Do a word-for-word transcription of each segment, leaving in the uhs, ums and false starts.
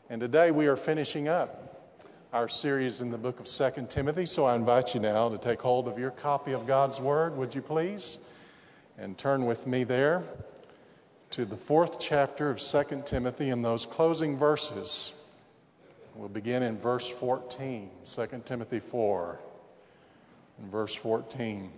And today we are finishing up our series in the book of Second Timothy, so I invite you now to take hold of your copy of God's Word, would you please? And turn with me there to the fourth chapter of Second Timothy and those closing verses. We'll begin in verse fourteen, Second Timothy four, and verse fourteen.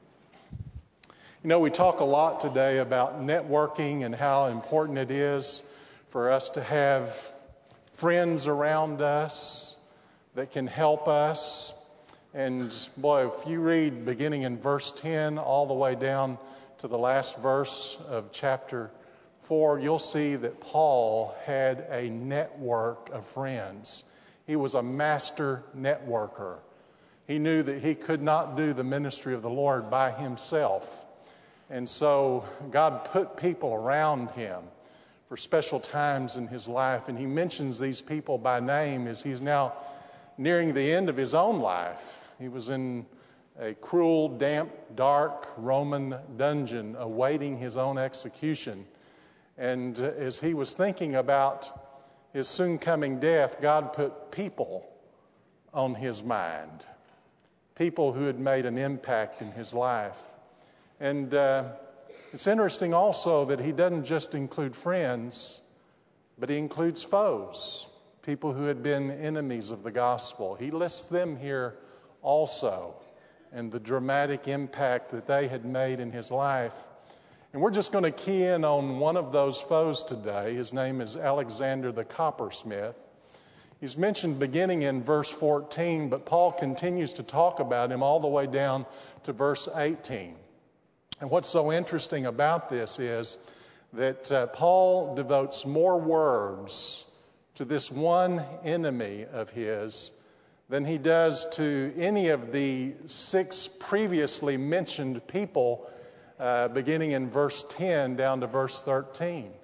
You know, we talk a lot today about networking and how important it is for us to have friends around us that can help us. And boy, if you read beginning in verse ten all the way down to the last verse of chapter four, you'll see that Paul had a network of friends. He was a master networker. He knew that he could not do the ministry of the Lord by himself. And so God put people around him for special times in his life. And he mentions these people by name as he's now nearing the end of his own life. He was in a cruel, damp, dark Roman dungeon awaiting his own execution. And as he was thinking about his soon coming death, God put people on his mind. People who had made an impact in his life. And uh, it's interesting also that he doesn't just include friends, but he includes foes, people who had been enemies of the gospel. He lists them here also, and the dramatic impact that they had made in his life. And we're just going to key in on one of those foes today. His name is Alexander the coppersmith. He's mentioned beginning in verse fourteen, but Paul continues to talk about him all the way down to verse eighteen. And what's so interesting about this is that uh, Paul devotes more words to this one enemy of his than he does to any of the six previously mentioned people uh, beginning in verse ten down to verse thirteen.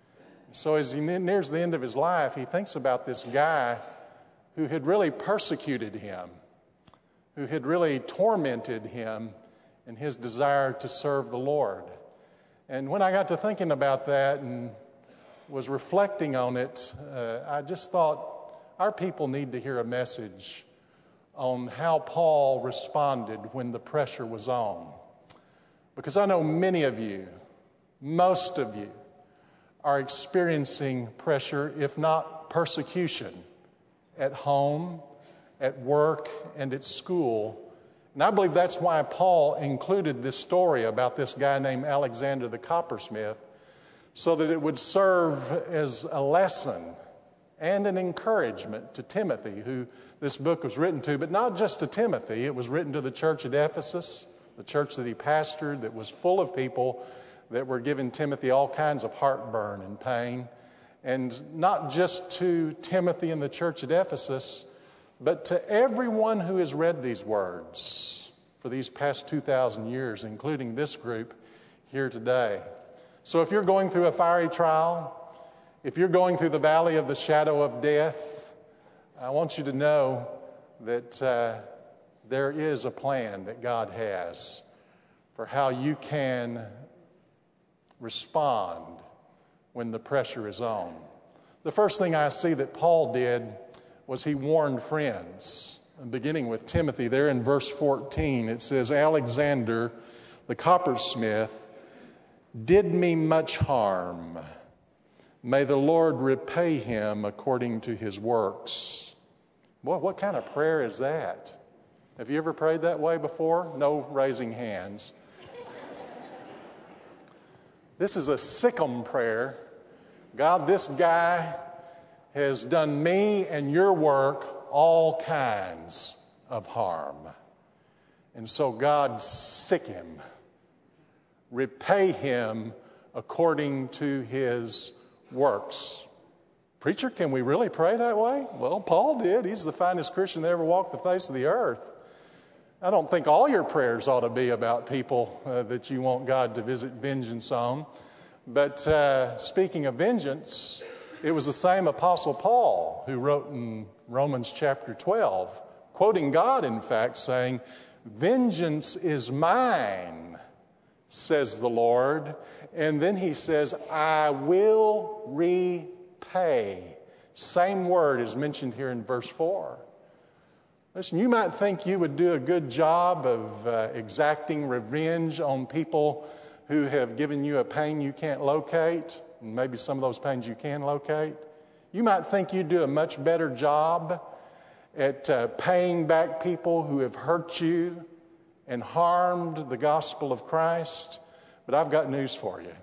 So as he nears the end of his life, he thinks about this guy who had really persecuted him, who had really tormented him in his desire to serve the Lord. And when I got to thinking about that and was reflecting on it, uh, I just thought our people need to hear a message on how Paul responded when the pressure was on. Because I know many of you, most of you, are experiencing pressure, if not persecution, at home, at work, and at school. And I believe that's why Paul included this story about this guy named Alexander the coppersmith, so that it would serve as a lesson and an encouragement to Timothy, who this book was written to, but not just to Timothy. It was written to the church at Ephesus, the church that he pastored, that was full of people that were giving Timothy all kinds of heartburn and pain. And not just to Timothy and the church at Ephesus, but to everyone who has read these words for these past two thousand years, including this group here today. So if you're going through a fiery trial, if you're going through the valley of the shadow of death, I want you to know that uh, there is a plan that God has for how you can respond when the pressure is on. The first thing I see that Paul did was he warned friends. Beginning with Timothy, there in verse fourteen, it says, Alexander, the coppersmith, did me much harm. May the Lord repay him according to his works. Boy, what kind of prayer is that? Have you ever prayed that way before? No raising hands. This is a Sikkim prayer. God, this guy has done me and your work all kinds of harm. And so God, sick him. Repay him according to his works. Preacher, can we really pray that way? Well, Paul did. He's the finest Christian that ever walked the face of the earth. I don't think all your prayers ought to be about people uh, that you want God to visit vengeance on. But uh, speaking of vengeance, it was the same Apostle Paul who wrote in Romans chapter twelve, quoting God, in fact, saying, "Vengeance is mine, says the Lord." And then he says, "I will repay, Same word is mentioned here in verse four. Listen, you might think you would do a good job of uh, exacting revenge on people who have given you a pain you can't locate, and maybe some of those pains you can locate. You might think you'd do a much better job at uh, paying back people who have hurt you and harmed the gospel of Christ. But I've got news for you.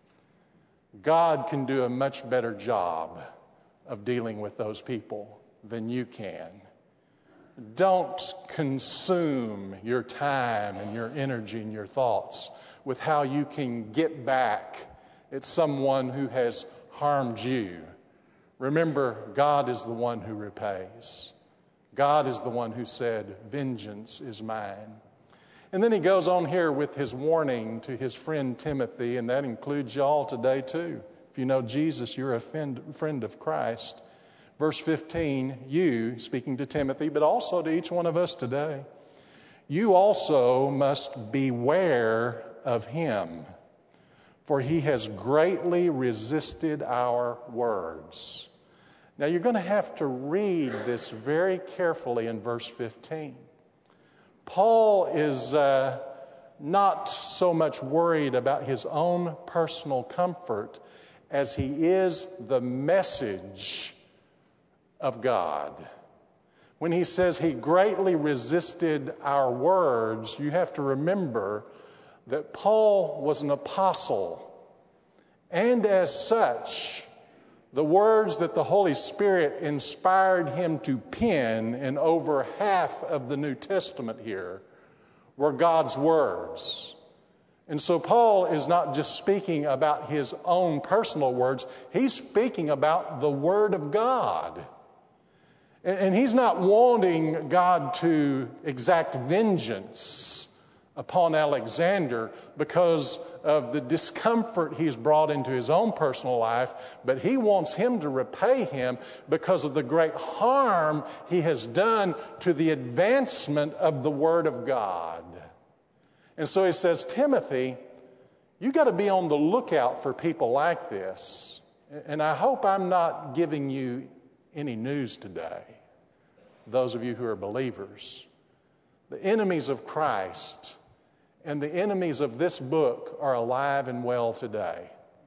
God can do a much better job of dealing with those people than you can. Don't consume your time and your energy and your thoughts with how you can get back at someone who has harmed you. Remember, God is the one who repays. God is the one who said, "Vengeance is mine." And then he goes on here with his warning to his friend Timothy, and that includes y'all today too. If you know Jesus, you're a friend of Christ. Verse fifteen, you, speaking to Timothy, but also to each one of us today, you also must beware of him, for he has greatly resisted our words. Now you're going to have to read this very carefully in verse fifteen. Paul is uh, not so much worried about his own personal comfort as he is the message of God. When he says he greatly resisted our words, you have to remember that Paul was an apostle, and as such, the words that the Holy Spirit inspired him to pen in over half of the New Testament here were God's words. And so Paul is not just speaking about his own personal words, he's speaking about the Word of God. And he's not wanting God to exact vengeance upon Alexander because of the discomfort he's brought into his own personal life, but he wants him to repay him because of the great harm he has done to the advancement of the Word of God. And so he says, Timothy, you got to be on the lookout for people like this. And I hope I'm not giving you any news today, those of you who are believers. The enemies of Christ and the enemies of this book are alive and well today.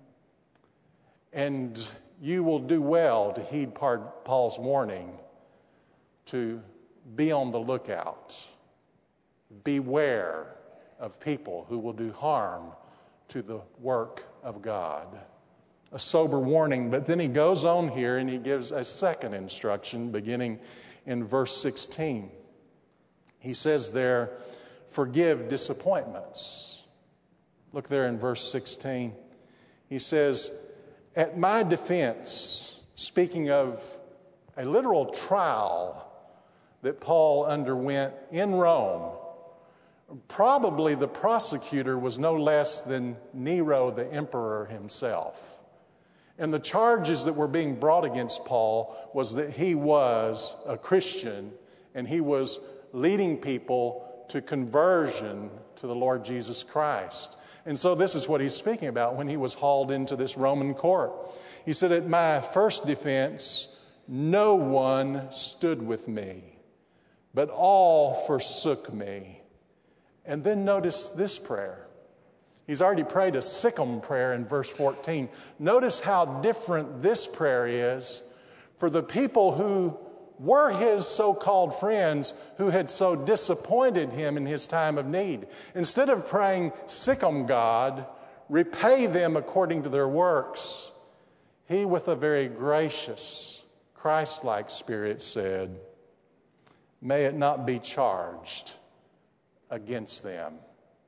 And you will do well to heed Paul's warning to be on the lookout. Beware of people who will do harm to the work of God. A sober warning, but then he goes on here and he gives a second instruction beginning in verse sixteen. He says there, forgive disappointments. Look there in verse sixteen. He says, at my defense, speaking of a literal trial that Paul underwent in Rome, probably the prosecutor was no less than Nero, the emperor himself. And the charges that were being brought against Paul was that he was a Christian and he was leading people to conversion to the Lord Jesus Christ. And so this is what he's speaking about when he was hauled into this Roman court. He said, at my first defense, no one stood with me, but all forsook me. And then notice this prayer. He's already prayed a Sikkim prayer in verse fourteen. Notice how different this prayer is for the people who were his so-called friends who had so disappointed him in his time of need. Instead of praying, Sikkim God, repay them according to their works, he with a very gracious, Christ-like spirit said, may it not be charged against them.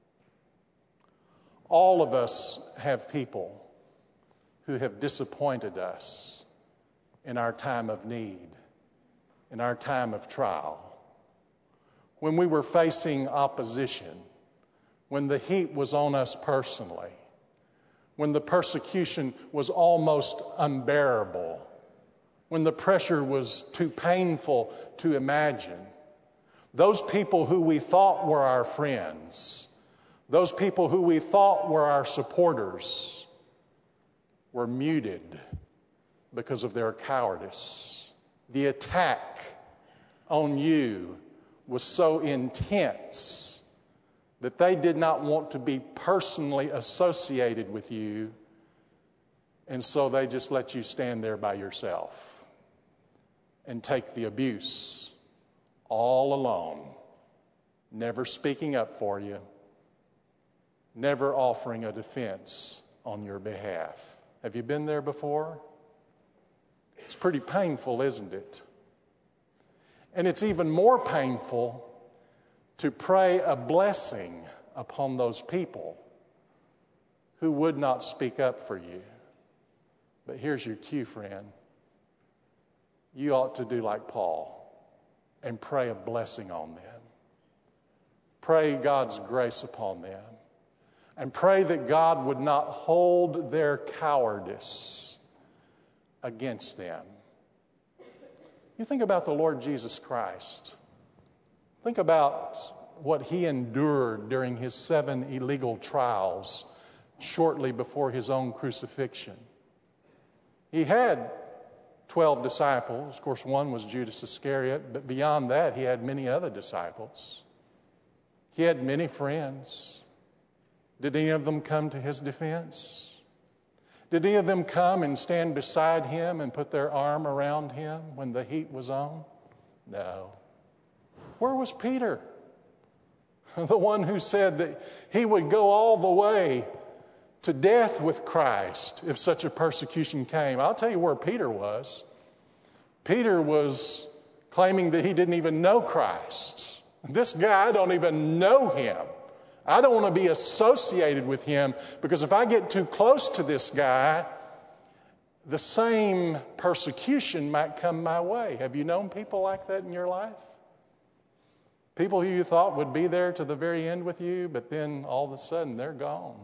All of us have people who have disappointed us in our time of need, in our time of trial. When we were facing opposition, when the heat was on us personally, when the persecution was almost unbearable, when the pressure was too painful to imagine, those people who we thought were our friends, those people who we thought were our supporters, were muted because of their cowardice. The attack on you was so intense that they did not want to be personally associated with you, and so they just let you stand there by yourself and take the abuse all alone, never speaking up for you, never offering a defense on your behalf. Have you been there before? It's pretty painful, isn't it? And it's even more painful to pray a blessing upon those people who would not speak up for you. But here's your cue, friend. You ought to do like Paul and pray a blessing on them. Pray God's grace upon them. And pray that God would not hold their cowardice against them. You think about the Lord Jesus Christ. Think about what he endured during his seven illegal trials shortly before his own crucifixion. He had twelve disciples. Of course, one was Judas Iscariot, but beyond that, he had many other disciples. He had many friends. Did any of them come to his defense? Did any of them come and stand beside him and put their arm around him when the heat was on? No. Where was Peter? The one who said that he would go all the way to death with Christ if such a persecution came. I'll tell you where Peter was. Peter was claiming that he didn't even know Christ. This guy, I don't even know him. I don't want to be associated with him because if I get too close to this guy, the same persecution might come my way. Have you known people like that in your life? People who you thought would be there to the very end with you, but then all of a sudden they're gone.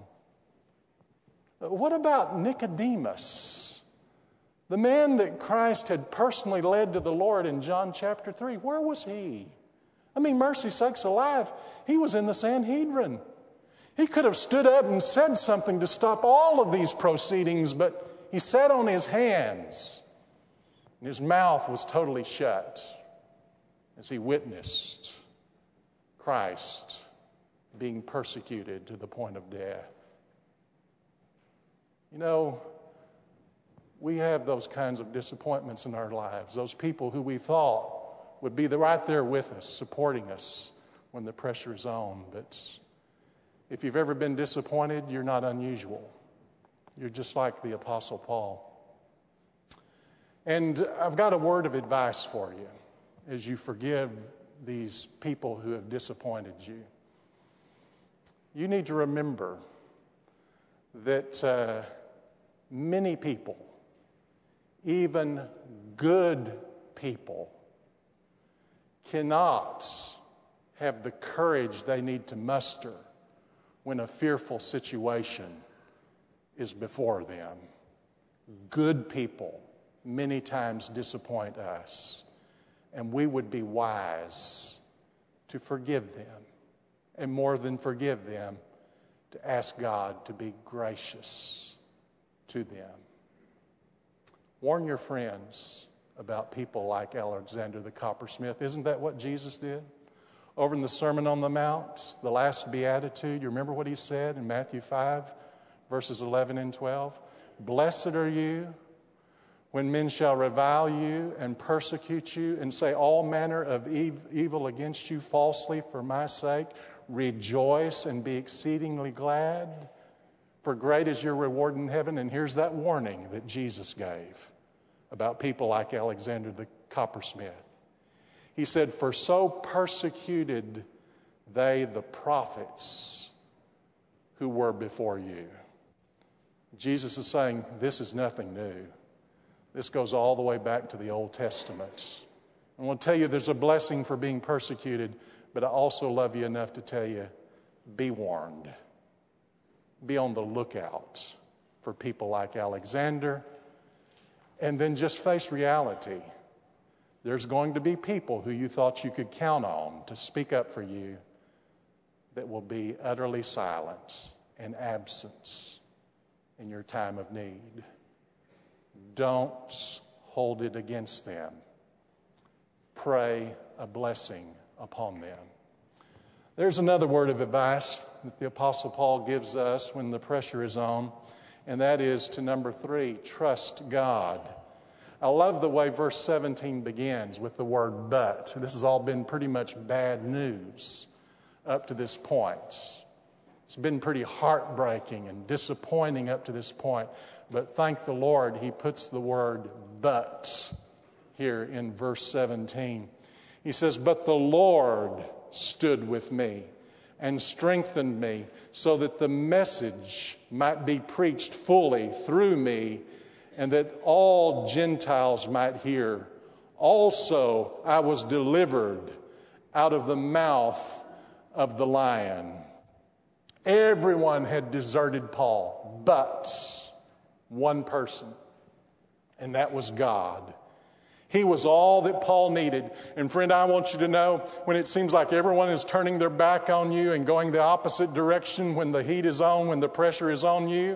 What about Nicodemus? The man that Christ had personally led to the Lord in John chapter three. Where was he? I mean, mercy sakes alive, he was in the Sanhedrin. He could have stood up and said something to stop all of these proceedings, but he sat on his hands, and his mouth was totally shut as he witnessed Christ being persecuted to the point of death. You know, we have those kinds of disappointments in our lives, those people who we thought would be right there with us, supporting us when the pressure is on. But if you've ever been disappointed, you're not unusual. You're just like the Apostle Paul. And I've got a word of advice for you as you forgive these people who have disappointed you. You need to remember that uh, many people, even good people, cannot have the courage they need to muster when a fearful situation is before them. Good people many times disappoint us, and we would be wise to forgive them, and more than forgive them, to ask God to be gracious to them. Warn your friends about people like Alexander the coppersmith. Isn't that what Jesus did? Over in the Sermon on the Mount, the last beatitude, you remember what he said in Matthew five, verses eleven and twelve? Blessed are you when men shall revile you and persecute you and say all manner of evil against you falsely for my sake. Rejoice and be exceedingly glad, for great is your reward in heaven. And here's that warning that Jesus gave about people like Alexander the coppersmith. He said, for so persecuted they the prophets who were before you. Jesus is saying, this is nothing new. This goes all the way back to the Old Testament. I want to tell you there's a blessing for being persecuted, but I also love you enough to tell you, be warned. Be on the lookout for people like Alexander. And then just face reality. There's going to be people who you thought you could count on to speak up for you that will be utterly silent and absent in your time of need. don't hold it against them. Pray a blessing upon them. There's another word of advice that the Apostle Paul gives us when the pressure is on, and that is to number three, trust God. I love the way verse seventeen begins with the word but. This has all been pretty much bad news up to this point. It's been pretty heartbreaking and disappointing up to this point. But thank the Lord, he puts the word but here in verse seventeen. He says, but the Lord stood with me and strengthened me so that the message might be preached fully through me and that all Gentiles might hear. Also, I was delivered out of the mouth of the lion. Everyone had deserted Paul, but one person, and that was God. He was all that Paul needed. And friend, I want you to know, when it seems like everyone is turning their back on you and going the opposite direction, when the heat is on, when the pressure is on you,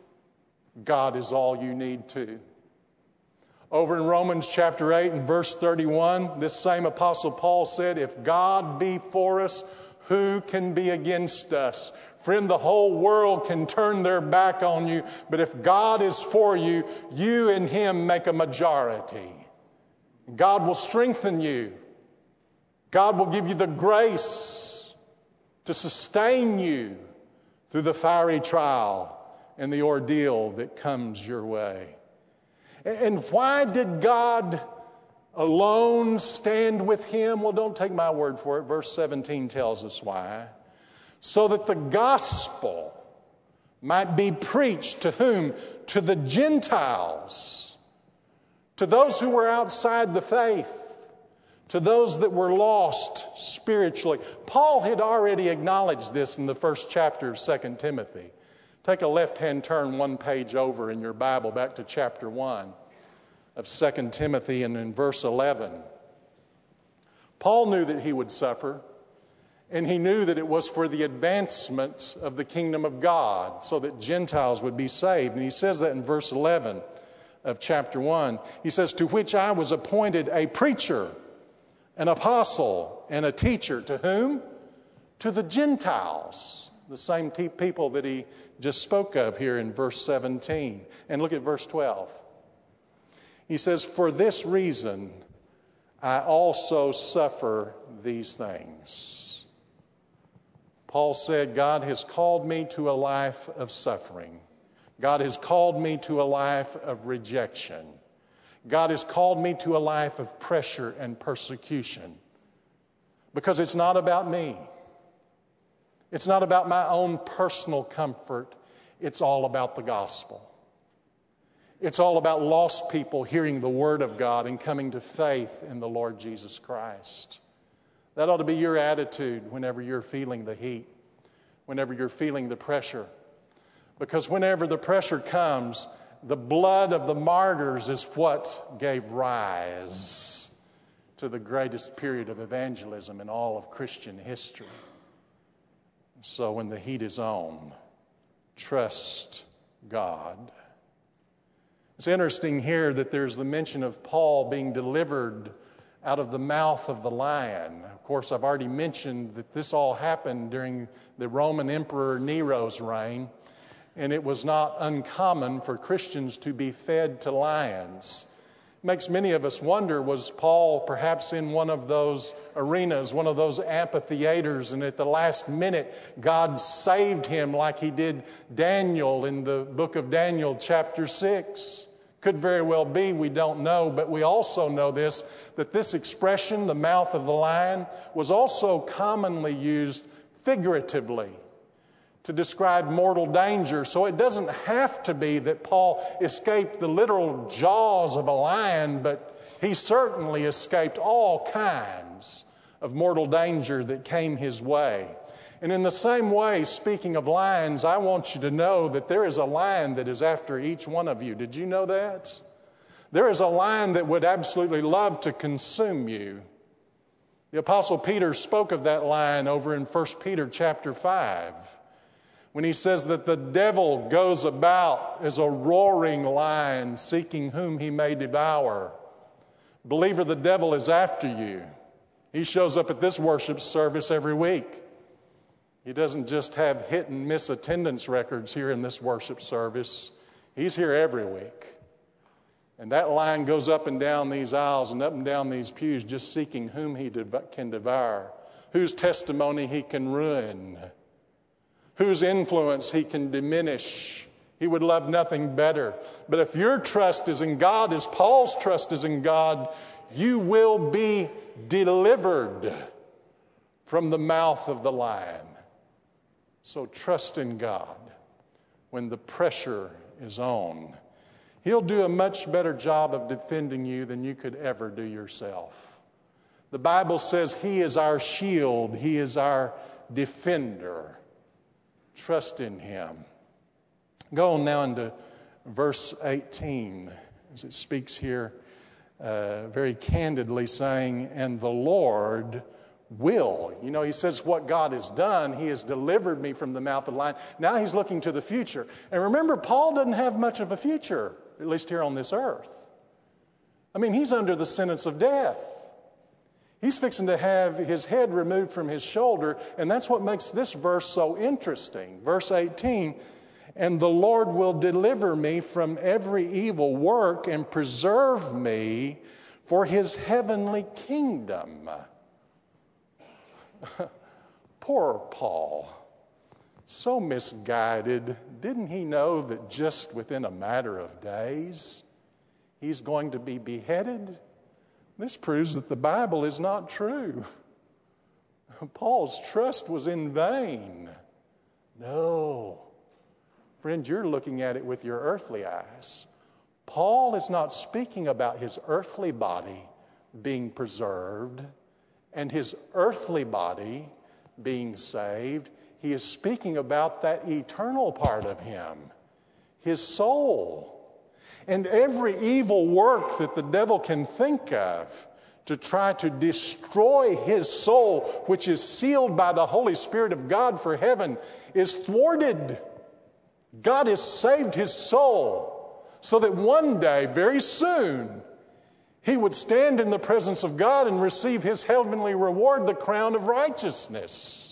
God is all you need too. Over in Romans chapter eight and verse thirty-one, this same Apostle Paul said, if God be for us, who can be against us? Friend, the whole world can turn their back on you, but if God is for you, you and him make a majority. God will strengthen you. God will give you the grace to sustain you through the fiery trial and the ordeal that comes your way. And why did God alone stand with him? Well, don't take my word for it. Verse seventeen tells us why. So that the gospel might be preached to whom? To the Gentiles, to those who were outside the faith, to those that were lost spiritually. Paul had already acknowledged this in the first chapter of Second Timothy. Take a left-hand turn one page over in your Bible back to chapter one of Second Timothy, and in verse eleven. Paul knew that he would suffer, and he knew that it was for the advancement of the kingdom of God, so that Gentiles would be saved. And he says that in verse eleven of chapter one. He says, to which I was appointed a preacher, an apostle, and a teacher. To whom? To the Gentiles. The same te- people that he just spoke of here in verse seventeen. And look at verse twelve. He says, for this reason I also suffer these things. Paul said, God has called me to a life of suffering. God has called me to a life of rejection. God has called me to a life of pressure and persecution. Because it's not about me. It's not about my own personal comfort. It's all about the gospel. It's all about lost people hearing the word of God and coming to faith in the Lord Jesus Christ. That ought to be your attitude whenever you're feeling the heat, whenever you're feeling the pressure. Because whenever the pressure comes, the blood of the martyrs is what gave rise to the greatest period of evangelism in all of Christian history. So when the heat is on, trust God. It's interesting here that there's the mention of Paul being delivered out of the mouth of the lion. Of course, I've already mentioned that this all happened during the Roman Emperor Nero's reign, and it was not uncommon for Christians to be fed to lions. It makes many of us wonder, was Paul perhaps in one of those arenas, one of those amphitheaters, and at the last minute God saved him like he did Daniel in the book of Daniel chapter six? Could very well be, we don't know, but we also know this, that this expression, the mouth of the lion, was also commonly used figuratively to describe mortal danger. So it doesn't have to be that Paul escaped the literal jaws of a lion, but he certainly escaped all kinds of mortal danger that came his way. And in the same way, speaking of lions, I want you to know that there is a lion that is after each one of you. Did you know that? There is a lion that would absolutely love to consume you. The Apostle Peter spoke of that lion over in First Peter chapter five. when he says that the devil goes about as a roaring lion seeking whom he may devour. Believer, the devil is after you. He shows up at this worship service every week. He doesn't just have hit and miss attendance records here in this worship service. He's here every week. And that lion goes up and down these aisles and up and down these pews just seeking whom he dev- can devour, whose testimony he can ruin, whose influence he can diminish. He would love nothing better. But if your trust is in God, as Paul's trust is in God, you will be delivered from the mouth of the lion. So trust in God when the pressure is on. He'll do a much better job of defending you than you could ever do yourself. The Bible says He is our shield. He is our defender. Trust in Him. Go on now into verse eighteen, as it speaks here uh, very candidly, saying, and the Lord will. You know, he says what God has done. He has delivered me from the mouth of the lion. Now he's looking to the future. And remember, Paul doesn't have much of a future, at least here on this earth. I mean, he's under the sentence of death. He's fixing to have his head removed from his shoulder, and that's what makes this verse so interesting. Verse eighteen, and the Lord will deliver me from every evil work and preserve me for His heavenly kingdom. Poor Paul, so misguided. Didn't he know that just within a matter of days he's going to be beheaded? This proves that the Bible is not true. Paul's trust was in vain. No. Friend, you're looking at it with your earthly eyes. Paul is not speaking about his earthly body being preserved and his earthly body being saved. He is speaking about that eternal part of him, his soul. And every evil work that the devil can think of to try to destroy his soul, which is sealed by the Holy Spirit of God for heaven, is thwarted. God has saved his soul so that one day, very soon, he would stand in the presence of God and receive his heavenly reward, the crown of righteousness.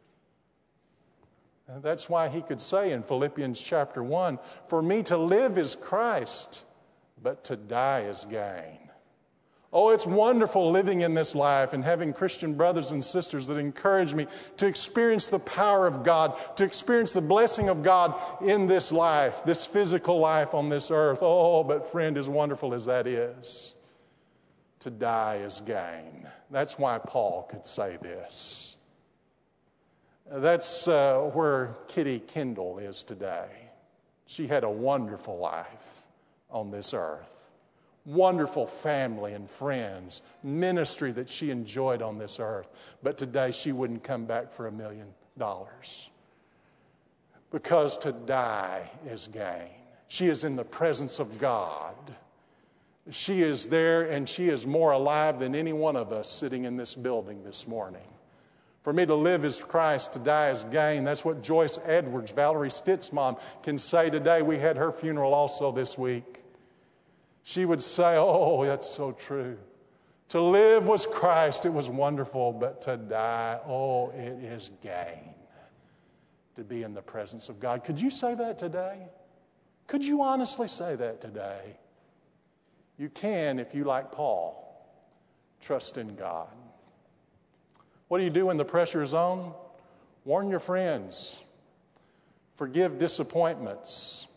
And that's why he could say in Philippians chapter one, for me to live is Christ, but to die is gain. Oh, it's wonderful living in this life and having Christian brothers and sisters that encourage me to experience the power of God, to experience the blessing of God in this life, this physical life on this earth. Oh, but friend, as wonderful as that is, to die is gain. That's why Paul could say this. That's uh, where Kitty Kendall is today. She had a wonderful life on this earth. Wonderful family and friends, ministry that she enjoyed on this earth. But today she wouldn't come back for a million dollars. Because to die is gain. She is in the presence of God. She is there, and she is more alive than any one of us sitting in this building this morning. For me to live is Christ, to die is gain. That's what Joyce Edwards, Valerie Stitt's mom, can say today. We had her funeral also this week. She would say, oh, that's so true. To live was Christ, it was wonderful, but to die, oh, it is gain. To be in the presence of God. Could you say that today? Could you honestly say that today? You can if you, like Paul, trust in God. What do you do when the pressure is on? Warn your friends. Forgive disappointments.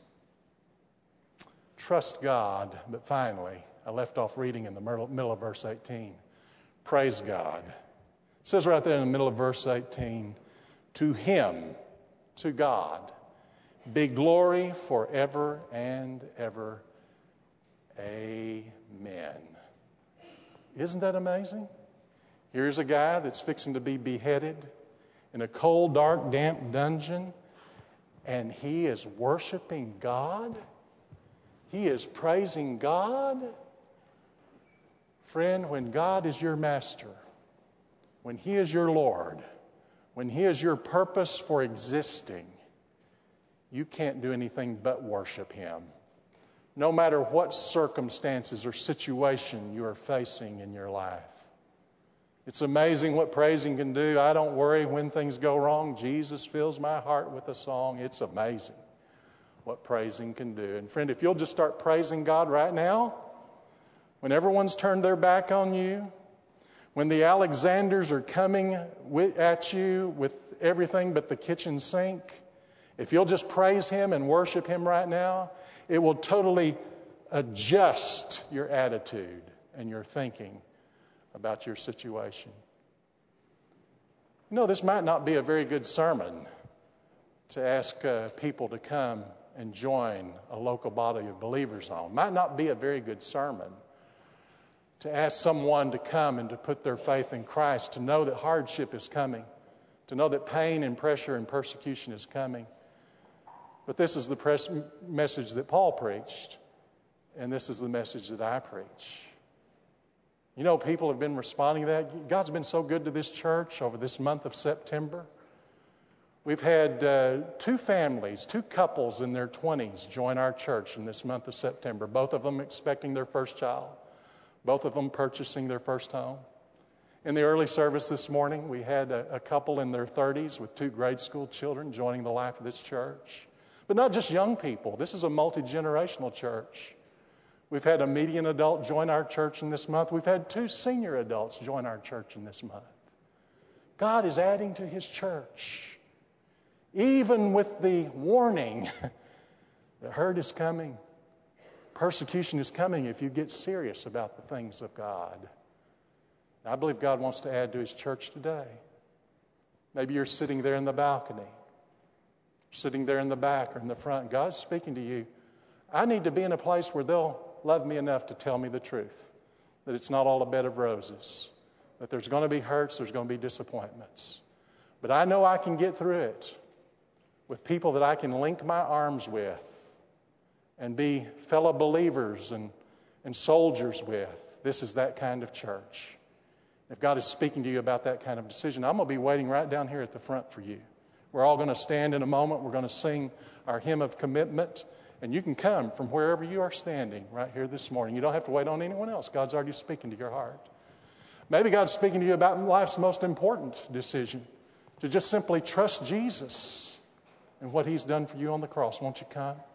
Trust God. But finally, I left off reading in the middle of verse eighteen. Praise God. It says right there in the middle of verse eighteen, to Him, to God, be glory forever and ever. Amen. Isn't that amazing? Here's a guy that's fixing to be beheaded in a cold, dark, damp dungeon, and he is worshiping God. He is praising God. Friend, when God is your master, when He is your Lord, when He is your purpose for existing, you can't do anything but worship Him. No matter what circumstances or situation you are facing in your life. It's amazing what praising can do. I don't worry when things go wrong. Jesus fills my heart with a song. It's amazing what praising can do. And friend, if you'll just start praising God right now, when everyone's turned their back on you, when the Alexanders are coming at you with everything but the kitchen sink, if you'll just praise Him and worship Him right now, it will totally adjust your attitude and your thinking about your situation. You know, this might not be a very good sermon to ask uh, people to come and join a local body of believers on. Might not be a very good sermon to ask someone to come and to put their faith in Christ, to know that hardship is coming, to know that pain and pressure and persecution is coming. But this is the pres- message that Paul preached, and this is the message that I preach. You know, people have been responding to that. God's been so good to this church over this month of September. We've had uh, two families, two couples in their twenties join our church in this month of September, both of them expecting their first child, both of them purchasing their first home. In the early service this morning, we had a, a couple in their thirties with two grade school children joining the life of this church. But not just young people. This is a multi-generational church. We've had a median adult join our church in this month. We've had two senior adults join our church in this month. God is adding to His church, even with the warning that hurt is coming, persecution is coming if you get serious about the things of God. And I believe God wants to add to His church today. Maybe you're sitting there in the balcony, sitting there in the back or in the front. God's speaking to you. I need to be in a place where they'll love me enough to tell me the truth, that it's not all a bed of roses, that there's going to be hurts, there's going to be disappointments. But I know I can get through it with people that I can link my arms with and be fellow believers and, and soldiers with. This is that kind of church. If God is speaking to you about that kind of decision, I'm going to be waiting right down here at the front for you. We're all going to stand in a moment. We're going to sing our hymn of commitment. And you can come from wherever you are standing right here this morning. You don't have to wait on anyone else. God's already speaking to your heart. Maybe God's speaking to you about life's most important decision, to just simply trust Jesus and what He's done for you on the cross. Won't you come?